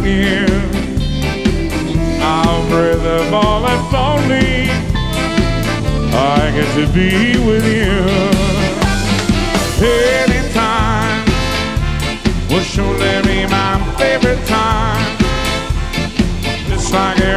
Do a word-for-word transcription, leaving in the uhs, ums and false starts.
again. I'll breath of all that's lonely. I get to be with you. Anytime will surely be my favorite time. Just like